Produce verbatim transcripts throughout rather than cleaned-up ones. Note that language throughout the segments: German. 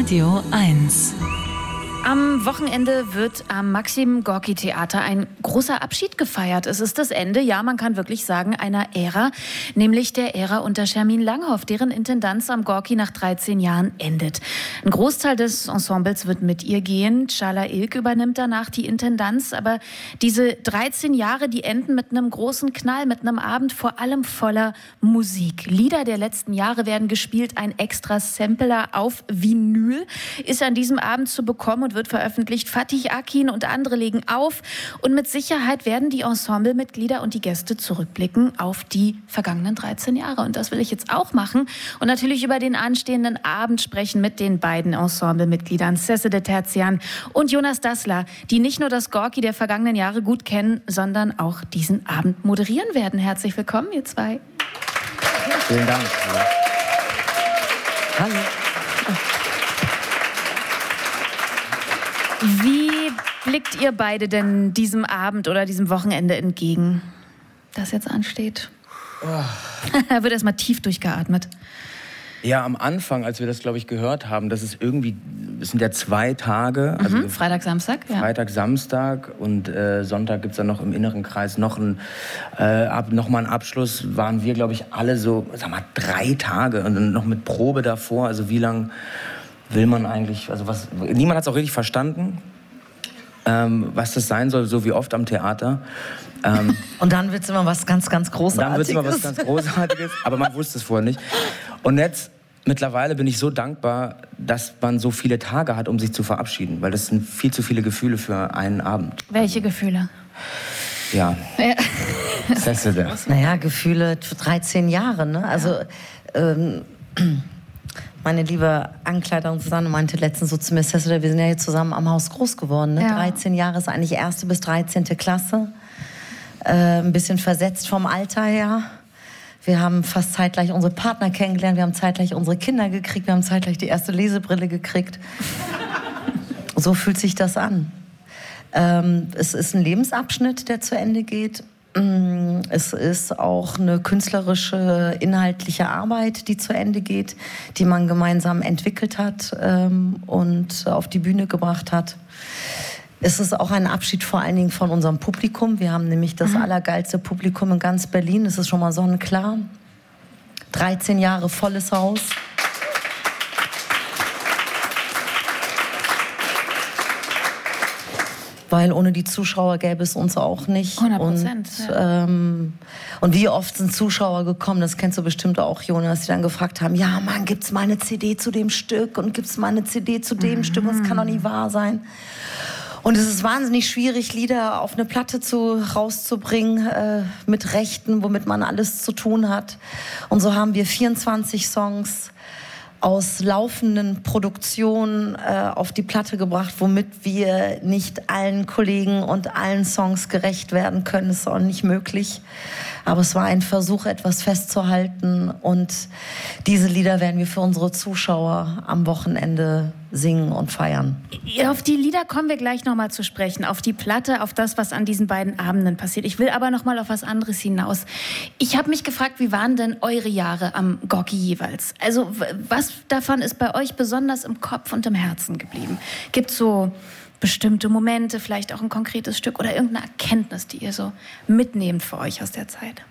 Radio eins. Am Wochenende wird am Maxim-Gorki-Theater ein großer Abschied gefeiert. Es ist das Ende, ja, man kann wirklich sagen, einer Ära, nämlich der Ära unter Schermin Langhoff, deren Intendanz am Gorki nach dreizehn Jahren endet. Ein Großteil des Ensembles wird mit ihr gehen. Çağla İlk übernimmt danach die Intendanz, aber diese dreizehn Jahre, die enden mit einem großen Knall, mit einem Abend vor allem voller Musik. Lieder der letzten Jahre werden gespielt, ein extra Sampler auf Vinyl ist an diesem Abend zu bekommen und wird veröffentlicht. Fatih Akin und andere legen auf und mit Sicherheit werden die Ensemblemitglieder und die Gäste zurückblicken auf die vergangenen dreizehn Jahre. Und das will ich jetzt auch machen und natürlich über den anstehenden Abend sprechen mit den beiden Ensemblemitgliedern Sesede Terzian und Jonas Dassler, die nicht nur das Gorki der vergangenen Jahre gut kennen, sondern auch diesen Abend moderieren werden. Herzlich willkommen, ihr zwei. Vielen Dank. Hallo. Wie blickt ihr beide denn diesem Abend oder diesem Wochenende entgegen, das jetzt ansteht? Oh. Da wird erstmal tief durchgeatmet. Ja, am Anfang, als wir das, glaube ich, gehört haben, das ist irgendwie, es sind ja zwei Tage. Also mhm, Freitag, Samstag. Ja. Freitag, Samstag und äh, Sonntag gibt es dann noch im inneren Kreis noch, ein, äh, ab, noch mal einen Abschluss. Waren wir, glaube ich, alle so, sag mal, drei Tage und dann noch mit Probe davor. Also wie lange will man eigentlich, also was, niemand hat es auch richtig verstanden, ähm, was das sein soll, so wie oft am Theater. Ähm, und dann wird es immer was ganz, ganz Großartiges. Dann wird es immer was ganz Großartiges, aber man wusste es vorher nicht. Und jetzt, mittlerweile bin ich so dankbar, dass man so viele Tage hat, um sich zu verabschieden, weil das sind viel zu viele Gefühle für einen Abend. Welche Gefühle? Ja. ja. Sesede. Naja, Gefühle für dreizehn Jahre, ne? Also, ja. ähm, meine liebe Ankleiderin Susanne meinte letztens so zu mir, Sesede, wir sind ja hier zusammen am Haus groß geworden. Ne? Ja. dreizehn Jahre ist eigentlich erste bis dreizehnte Klasse. Äh, ein bisschen versetzt vom Alter her. Wir haben fast zeitgleich unsere Partner kennengelernt, wir haben zeitgleich unsere Kinder gekriegt, wir haben zeitgleich die erste Lesebrille gekriegt. So fühlt sich das an. Ähm, es ist ein Lebensabschnitt, der zu Ende geht. Es ist auch eine künstlerische, inhaltliche Arbeit, die zu Ende geht, die man gemeinsam entwickelt hat ähm, und auf die Bühne gebracht hat. Es ist auch ein Abschied vor allen Dingen von unserem Publikum. Wir haben nämlich das mhm. allergeilste Publikum in ganz Berlin. Es ist schon mal sonnenklar. dreizehn Jahre volles Haus. Weil ohne die Zuschauer gäbe es uns auch nicht. hundert Prozent. Und, ja. ähm, und wie oft sind Zuschauer gekommen, das kennst du bestimmt auch, Jonas, die dann gefragt haben, ja Mann, gibt's mal eine C D zu dem Stück und gibt's mal eine C D zu dem mhm. Stück, das kann doch nicht wahr sein. Und es ist wahnsinnig schwierig, Lieder auf eine Platte zu, rauszubringen, äh, mit Rechten, womit man alles zu tun hat. Und so haben wir vierundzwanzig Songs aus laufenden Produktionen äh, auf die Platte gebracht, womit wir nicht allen Kollegen und allen Songs gerecht werden können. Das ist auch nicht möglich. Aber es war ein Versuch, etwas festzuhalten. Und diese Lieder werden wir für unsere Zuschauer am Wochenende singen und feiern. Auf die Lieder kommen wir gleich noch mal zu sprechen, auf die Platte, auf das, was an diesen beiden Abenden passiert. Ich will aber noch mal auf was anderes hinaus. Ich habe mich gefragt, wie waren denn eure Jahre am Gorki jeweils? Also was davon ist bei euch besonders im Kopf und im Herzen geblieben? Gibt es so bestimmte Momente, vielleicht auch ein konkretes Stück oder irgendeine Erkenntnis, die ihr so mitnehmt für euch aus der Zeit?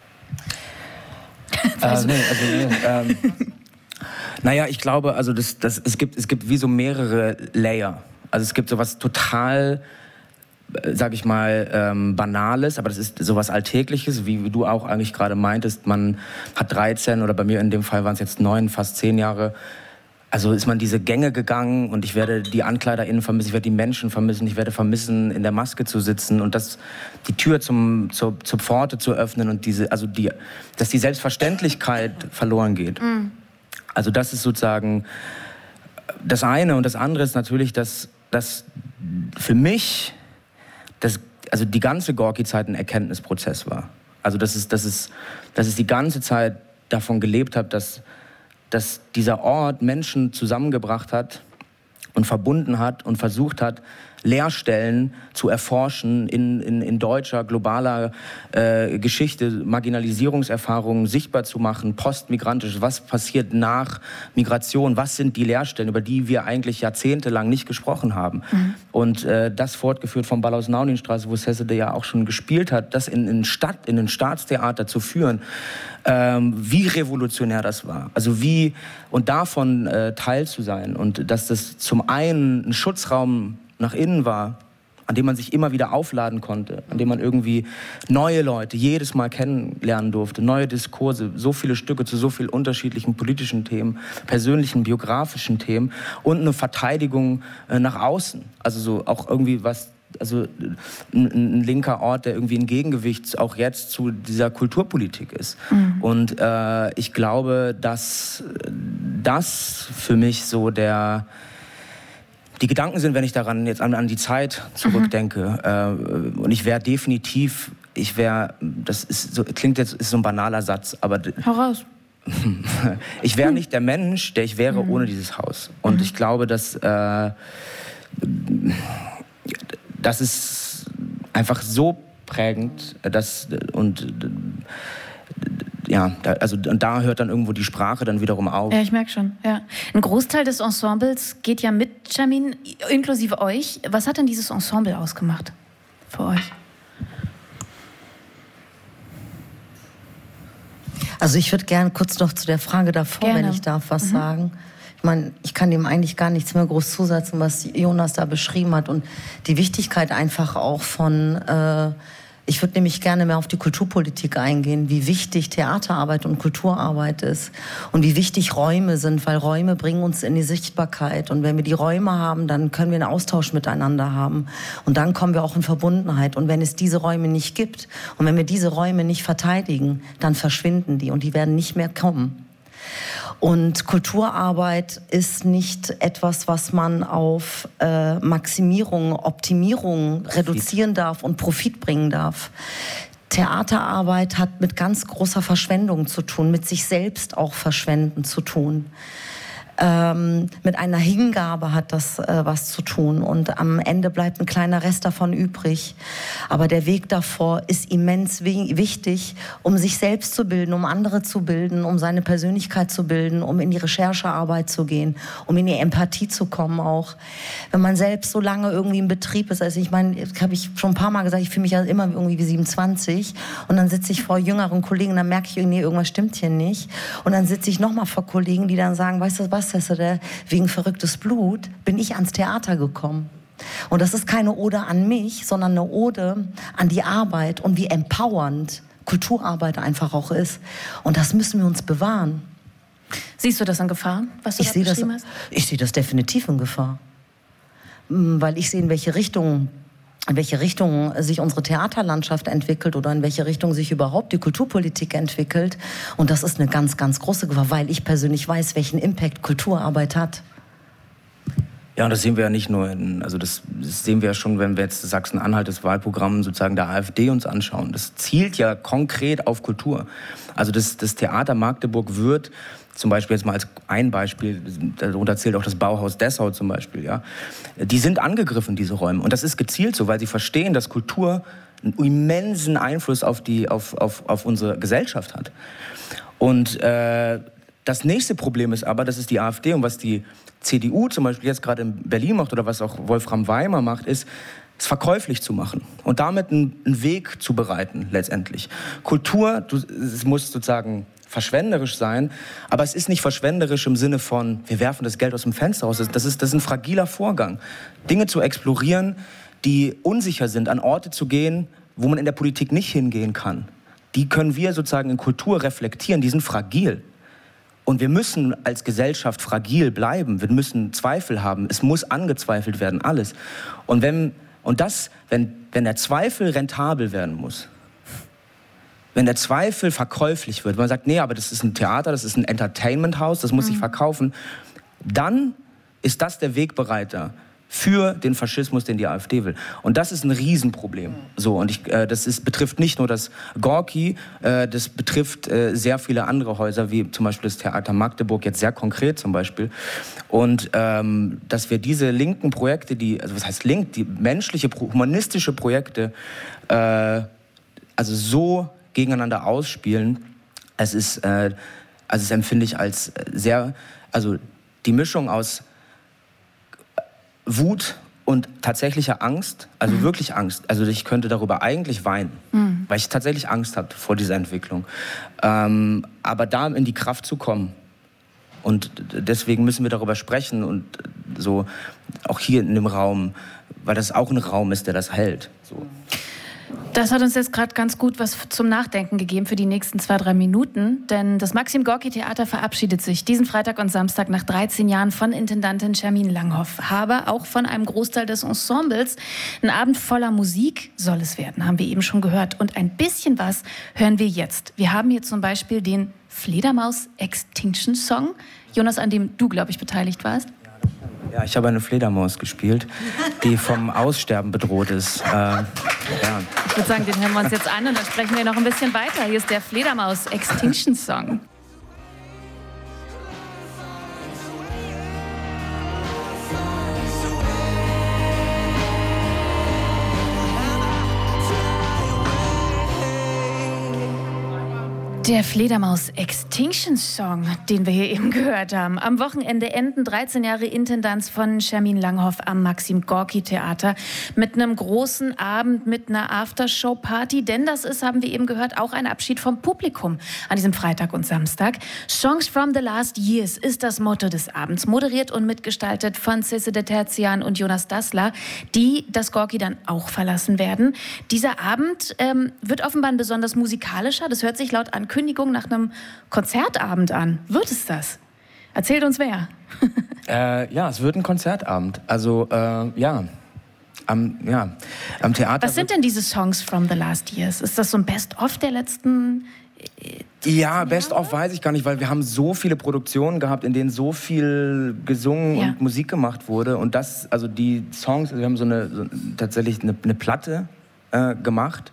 Also, äh, nee, also nee, ähm, naja, ich glaube, also das, das, es, gibt, es gibt wie so mehrere Layer. Also es gibt sowas total, sag ich mal, ähm, Banales, aber das ist sowas Alltägliches, wie, wie du auch eigentlich gerade meintest. Man hat dreizehn oder bei mir in dem Fall waren es jetzt neun, fast zehn Jahre. Also ist man diese Gänge gegangen und ich werde die AnkleiderInnen vermissen, ich werde die Menschen vermissen, ich werde vermissen, in der Maske zu sitzen und das, die Tür zum, zur, zur Pforte zu öffnen und diese, also die, dass die Selbstverständlichkeit verloren geht. Mhm. Also das ist sozusagen das eine. Und das andere ist natürlich, dass, dass für mich das, also die ganze Gorki-Zeit ein Erkenntnisprozess war. Also dass es, dass es, dass es die ganze Zeit davon gelebt hat, dass, dass dieser Ort Menschen zusammengebracht hat und verbunden hat und versucht hat, Leerstellen zu erforschen in, in, in deutscher, globaler äh, Geschichte, Marginalisierungserfahrungen sichtbar zu machen, postmigrantisch, was passiert nach Migration, was sind die Leerstellen, über die wir eigentlich jahrzehntelang nicht gesprochen haben. Mhm. Und äh, das fortgeführt vom Ball aus Nauninstraße, wo Sesede ja auch schon gespielt hat, das in, in, Stadt, in ein Staatstheater zu führen, ähm, wie revolutionär das war. Also wie, und davon äh, Teil zu sein und dass das zum einen ein Schutzraum nach innen war, an dem man sich immer wieder aufladen konnte, an dem man irgendwie neue Leute jedes Mal kennenlernen durfte, neue Diskurse, so viele Stücke zu so vielen unterschiedlichen politischen Themen, persönlichen, biografischen Themen und eine Verteidigung äh, nach außen. Also so auch irgendwie was, also ein, ein linker Ort, der irgendwie ein Gegengewicht auch jetzt zu dieser Kulturpolitik ist. Mhm. Und äh, ich glaube, dass das für mich so der die Gedanken sind, wenn ich daran jetzt an, an die Zeit zurückdenke. Mhm. Äh, und ich wäre definitiv, ich wäre, das ist so, klingt jetzt ist so ein banaler Satz, aber heraus. Ich wäre nicht der Mensch, der ich wäre mhm. ohne dieses Haus. Und mhm. ich glaube, dass äh, das ist einfach so prägend, dass und ja, da, also und da hört dann irgendwo die Sprache dann wiederum auf. Ja, ich merke schon. Ja. Ein Großteil des Ensembles geht ja mit Jamin, inklusive euch. Was hat denn dieses Ensemble ausgemacht für euch? Also ich würde gerne kurz noch zu der Frage davor, gerne. Wenn ich darf, was mhm. sagen. Ich meine, ich kann dem eigentlich gar nichts mehr groß zusetzen, was Jonas da beschrieben hat. Und die Wichtigkeit einfach auch von... Äh, Ich würde nämlich gerne mehr auf die Kulturpolitik eingehen, wie wichtig Theaterarbeit und Kulturarbeit ist und wie wichtig Räume sind, weil Räume bringen uns in die Sichtbarkeit. Und wenn wir die Räume haben, dann können wir einen Austausch miteinander haben. Und dann kommen wir auch in Verbundenheit. Und wenn es diese Räume nicht gibt und wenn wir diese Räume nicht verteidigen, dann verschwinden die und die werden nicht mehr kommen. Und Kulturarbeit ist nicht etwas, was man auf äh, Maximierung, Optimierung reduzieren darf und Profit bringen darf. Theaterarbeit hat mit ganz großer Verschwendung zu tun, mit sich selbst auch verschwenden zu tun. Ähm, mit einer Hingabe hat das äh, was zu tun und am Ende bleibt ein kleiner Rest davon übrig. Aber der Weg davor ist immens wichtig, um sich selbst zu bilden, um andere zu bilden, um seine Persönlichkeit zu bilden, um in die Recherchearbeit zu gehen, um in die Empathie zu kommen auch. Wenn man selbst so lange irgendwie im Betrieb ist, also ich meine, das habe ich schon ein paar Mal gesagt, ich fühle mich ja immer irgendwie wie siebenundzwanzig und dann sitze ich vor jüngeren Kollegen, dann merke ich irgendwie, irgendwas stimmt hier nicht und dann sitze ich nochmal vor Kollegen, die dann sagen, weißt du was, wegen verrücktes Blut bin ich ans Theater gekommen. Und das ist keine Ode an mich, sondern eine Ode an die Arbeit und wie empowernd Kulturarbeit einfach auch ist. Und das müssen wir uns bewahren. Siehst du das in Gefahr, was du ich da beschrieben das, hast? Ich sehe das definitiv in Gefahr. Weil ich sehe, in welche Richtung in welche Richtung sich unsere Theaterlandschaft entwickelt oder in welche Richtung sich überhaupt die Kulturpolitik entwickelt. Und das ist eine ganz, ganz große Gefahr, weil ich persönlich weiß, welchen Impact Kulturarbeit hat. Ja, und das sehen wir ja nicht nur in, also das, das sehen wir ja schon, wenn wir jetzt Sachsen-Anhalt, das Wahlprogramm sozusagen der AfD uns anschauen. Das zielt ja konkret auf Kultur. Also das, das Theater Magdeburg wird zum Beispiel jetzt mal als ein Beispiel, darunter zählt auch das Bauhaus Dessau zum Beispiel, ja. Die sind angegriffen, diese Räume. Und das ist gezielt so, weil sie verstehen, dass Kultur einen immensen Einfluss auf, die, auf, auf, auf unsere Gesellschaft hat. Und äh, das nächste Problem ist aber, das ist die AfD und was die C D U zum Beispiel jetzt gerade in Berlin macht oder was auch Wolfram Weimar macht, ist, es verkäuflich zu machen und damit einen, einen Weg zu bereiten letztendlich. Kultur, du, es muss sozusagen verschwenderisch sein, aber es ist nicht verschwenderisch im Sinne von, wir werfen das Geld aus dem Fenster raus. Das ist, das ist ein fragiler Vorgang. Dinge zu explorieren, die unsicher sind, an Orte zu gehen, wo man in der Politik nicht hingehen kann. Die können wir sozusagen in Kultur reflektieren, die sind fragil. Und wir müssen als Gesellschaft fragil bleiben, wir müssen Zweifel haben, es muss angezweifelt werden, alles. Und wenn, und das, wenn, wenn der Zweifel rentabel werden muss, wenn der Zweifel verkäuflich wird, wenn man sagt, nee, aber das ist ein Theater, das ist ein Entertainment-Haus, das muss sich verkaufen, dann ist das der Wegbereiter für den Faschismus, den die AfD will. Und das ist ein Riesenproblem. So, und ich, äh, das ist, betrifft nicht nur das Gorki, äh, das betrifft äh, sehr viele andere Häuser, wie zum Beispiel das Theater Magdeburg, jetzt sehr konkret zum Beispiel. Und ähm, dass wir diese linken Projekte, die, also was heißt link, die menschliche, humanistische Projekte, äh, also so gegeneinander ausspielen, es ist, äh, also das empfinde ich als sehr, also die Mischung aus Wut und tatsächlicher Angst, also mhm. wirklich Angst. Also ich könnte darüber eigentlich weinen, mhm. weil ich tatsächlich Angst hatte vor dieser Entwicklung. Ähm, aber da in die Kraft zu kommen. Und deswegen müssen wir darüber sprechen und so auch hier in dem Raum, weil das auch ein Raum ist, der das hält. So. Das hat uns jetzt gerade ganz gut was zum Nachdenken gegeben für die nächsten zwei, drei Minuten. Denn das Maxim-Gorki-Theater verabschiedet sich diesen Freitag und Samstag nach dreizehn Jahren von Intendantin Shermin Langhoff. Aber auch von einem Großteil des Ensembles. Ein Abend voller Musik soll es werden, haben wir eben schon gehört. Und ein bisschen was hören wir jetzt. Wir haben hier zum Beispiel den Fledermaus Extinction Song. Jonas, an dem du, glaube ich, beteiligt warst. Ja, ich habe eine Fledermaus gespielt, die vom Aussterben bedroht ist. Äh, ja. Ich würde sagen, den hören wir uns jetzt an und dann sprechen wir noch ein bisschen weiter. Hier ist der Fledermaus Extinction Song. Der Fledermaus Extinction Song, den wir hier eben gehört haben. Am Wochenende enden dreizehn Jahre Intendanz von Shermin Langhoff am Maxim-Gorki-Theater mit einem großen Abend, mit einer Aftershow-Party. Denn das ist, haben wir eben gehört, auch ein Abschied vom Publikum an diesem Freitag und Samstag. Songs from the Last Years ist das Motto des Abends. Moderiert und mitgestaltet von Cisse de Terzian und Jonas Dassler, die das Gorki dann auch verlassen werden. Dieser Abend ähm, wird offenbar ein besonders musikalischer. Das hört sich laut Ankündigung nach einem Konzertabend an. Wird es das? Erzählt uns wer. äh, ja, es wird ein Konzertabend. Also, äh, ja. Am, ja, am Theater. Was sind denn diese Songs from the last years? Ist das so ein Best-of der letzten äh, Ja, Best-of weiß ich gar nicht, weil wir haben so viele Produktionen gehabt, in denen so viel gesungen ja. und Musik gemacht wurde. Und das, also die Songs, also wir haben so eine, so, tatsächlich eine, eine Platte gemacht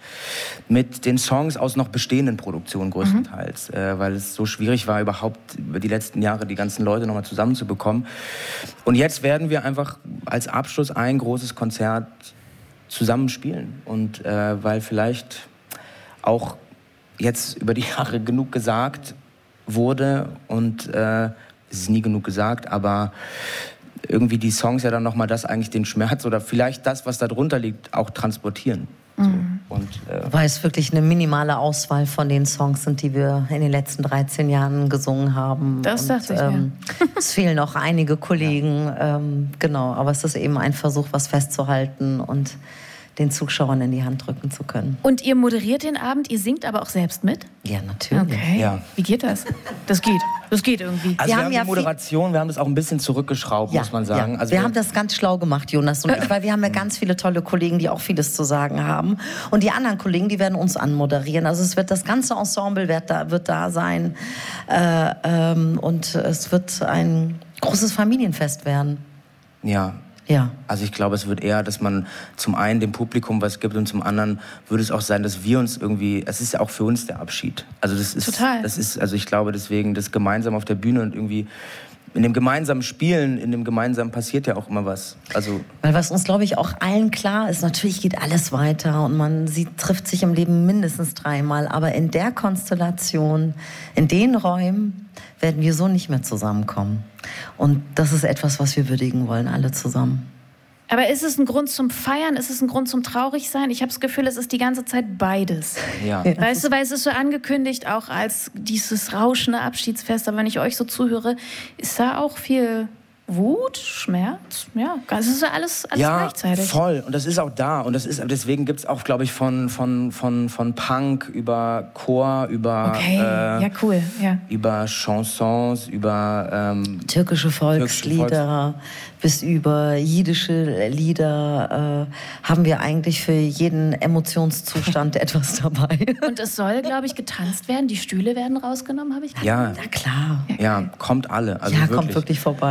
mit den Songs aus noch bestehenden Produktionen größtenteils, mhm. äh, weil es so schwierig war, überhaupt über die letzten Jahre die ganzen Leute nochmal zusammenzubekommen. Und jetzt werden wir einfach als Abschluss ein großes Konzert zusammen spielen. Und äh, weil vielleicht auch jetzt über die Jahre genug gesagt wurde und äh, es ist nie genug gesagt, aber irgendwie die Songs ja dann nochmal das eigentlich den Schmerz oder vielleicht das, was da drunter liegt, auch transportieren. So. Und, äh Weil es wirklich eine minimale Auswahl von den Songs sind, die wir in den letzten dreizehn Jahren gesungen haben. Das dachte ich ähm, mir. Es fehlen noch einige Kollegen, ja. ähm, genau. Aber es ist eben ein Versuch, was festzuhalten und den Zuschauern in die Hand drücken zu können. Und ihr moderiert den Abend, ihr singt aber auch selbst mit? Ja, natürlich. Okay. Ja. Wie geht das? Das geht. Das geht irgendwie. Also wir, wir haben, haben ja die Moderation, wir haben das auch ein bisschen zurückgeschraubt, ja, muss man sagen. Ja. Also wir, wir haben das ganz schlau gemacht, Jonas und ich, weil wir haben ja ganz viele tolle Kollegen, die auch vieles zu sagen haben. Und die anderen Kollegen, die werden uns anmoderieren. Also es wird das ganze Ensemble wird da, wird da sein. Äh, ähm, und es wird ein großes Familienfest werden. Ja. Ja. Also ich glaube, es wird eher, dass man zum einen dem Publikum was gibt und zum anderen würde es auch sein, dass wir uns irgendwie, es ist ja auch für uns der Abschied. Also das ist, Total. Das ist, also ich glaube deswegen, das gemeinsam auf der Bühne und irgendwie in dem gemeinsamen Spielen, in dem gemeinsamen passiert ja auch immer was. Also Weil was uns, glaube ich, auch allen klar ist, natürlich geht alles weiter und man sieht, trifft sich im Leben mindestens dreimal, aber in der Konstellation, in den Räumen werden wir so nicht mehr zusammenkommen. Und das ist etwas, was wir würdigen wollen, alle zusammen. Aber ist es ein Grund zum Feiern? Ist es ein Grund zum Traurigsein? Ich habe das Gefühl, es ist die ganze Zeit beides. Ja. Weißt du, weil es ist so angekündigt, auch als dieses rauschende Abschiedsfest. Aber wenn ich euch so zuhöre, ist da auch viel Wut, Schmerz, ja, es ist alles, alles ja, gleichzeitig. Voll. Und das ist auch da. Und das ist, deswegen gibt es auch, glaube ich, von, von, von, von Punk über Chor, über, okay. äh, ja, cool. ja. über Chansons, über ähm, türkische Volkslieder, Volks- bis über jiddische Lieder äh, haben wir eigentlich für jeden Emotionszustand etwas dabei. Und es soll, glaube ich, getanzt werden. Die Stühle werden rausgenommen, habe ich Ja, na klar. Ja, kommt alle. Also ja, wirklich. kommt wirklich vorbei. Berlin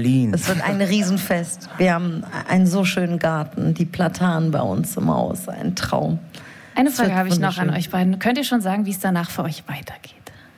Berlin. Es wird ein Riesenfest. Wir haben einen so schönen Garten, die Platanen bei uns im Haus, ein Traum. Eine Frage habe ich noch an euch beiden. Könnt ihr schon sagen, wie es danach für euch weitergeht?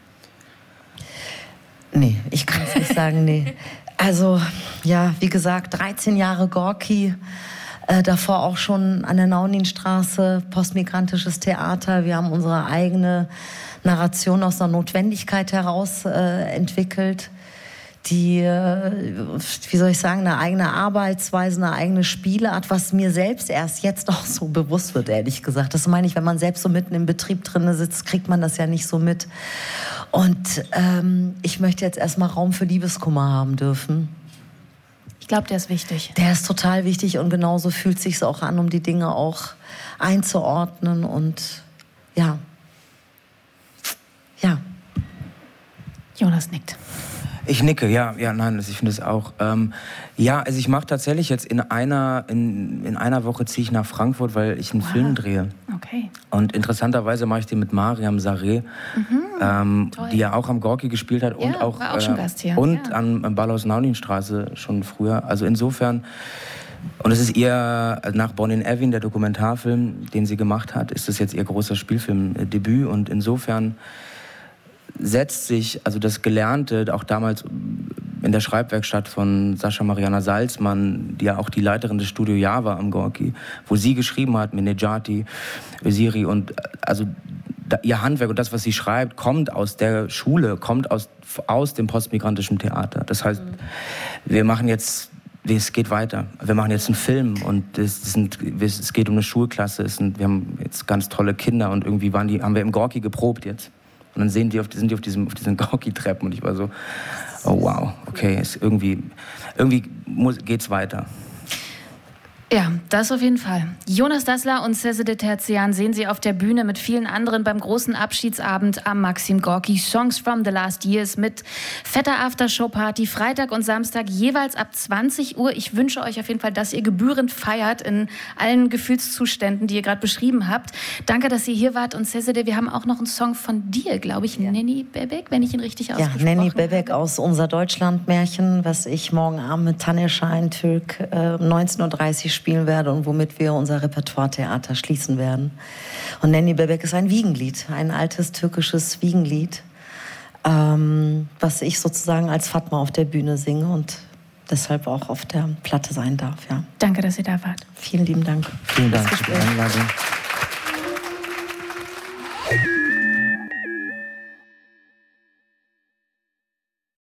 Nee, ich kann es nicht sagen, nee. Also, ja, wie gesagt, dreizehn Jahre Gorki, äh, davor auch schon an der Nauninstraße, postmigrantisches Theater. Wir haben unsere eigene Narration aus einer Notwendigkeit heraus äh, entwickelt, die, äh, wie soll ich sagen, eine eigene Arbeitsweise, eine eigene Spielart, was mir selbst erst jetzt auch so bewusst wird, ehrlich gesagt. Das meine ich, wenn man selbst so mitten im Betrieb drin sitzt, kriegt man das ja nicht so mit. Und ähm, ich möchte jetzt erstmal Raum für Liebeskummer haben dürfen. Ich glaube, der ist wichtig. Der ist total wichtig und genauso fühlt es sich auch an, um die Dinge auch einzuordnen und ja. Ja. Jonas nickt. Ich nicke, ja, ja, nein, ich finde es auch. Ähm, ja, also ich mache tatsächlich jetzt in einer, in, in einer Woche ziehe ich nach Frankfurt, weil ich einen wow. Film drehe. Okay. Und interessanterweise mache ich den mit Mariam Saré, mhm, ähm, die ja auch am Gorki gespielt hat und ja, auch, war auch schon Gast hier. und ja. am, am Ballhaus Nauninstraße schon früher. Also insofern, und es ist ihr, nach Bonnie Evin, der Dokumentarfilm, den sie gemacht hat, ist das jetzt ihr großer Spielfilmdebüt und insofern setzt sich, also das Gelernte, auch damals in der Schreibwerkstatt von Sascha Mariana Salzmann, die ja auch die Leiterin des Studio Ja war am Gorki, wo sie geschrieben hat mit Nejati, Öziri und also da, ihr Handwerk und das, was sie schreibt, kommt aus der Schule, kommt aus, aus dem postmigrantischen Theater. Das heißt, mhm. wir machen jetzt, es geht weiter. Wir machen jetzt einen Film und es, sind, es geht um eine Schulklasse, es sind, wir haben jetzt ganz tolle Kinder und irgendwie waren die, haben wir im Gorki geprobt jetzt. Und dann sehen die auf, sind die auf, diesem, auf diesen Gorki-Treppen und ich war so, oh wow, okay, ist irgendwie, irgendwie muss, geht's weiter. Ja, das auf jeden Fall. Jonas Dassler und Sezede Terzian sehen Sie auf der Bühne mit vielen anderen beim großen Abschiedsabend am Maxim Gorki. Songs from the Last Years mit fetter Aftershow-Party Freitag und Samstag jeweils ab zwanzig Uhr. Ich wünsche euch auf jeden Fall, dass ihr gebührend feiert in allen Gefühlszuständen, die ihr gerade beschrieben habt. Danke, dass ihr hier wart. Und Sezede, wir haben auch noch einen Song von dir, glaube ich, ja. Nenni Bebek, wenn ich ihn richtig ausgesprochen habe. Ja, Nenni Bebek aus Unser Deutschland-Märchen, was ich morgen Abend mit Tanja Schein-Türk äh, um neunzehn Uhr dreißig spielen werde und womit wir unser Repertoire-Theater schließen werden. Und Nenni Bebek ist ein Wiegenlied, ein altes türkisches Wiegenlied, ähm, was ich sozusagen als Fatma auf der Bühne singe und deshalb auch auf der Platte sein darf. Ja. Danke, dass ihr da wart. Vielen lieben Dank. Vielen Dank für die Einladung.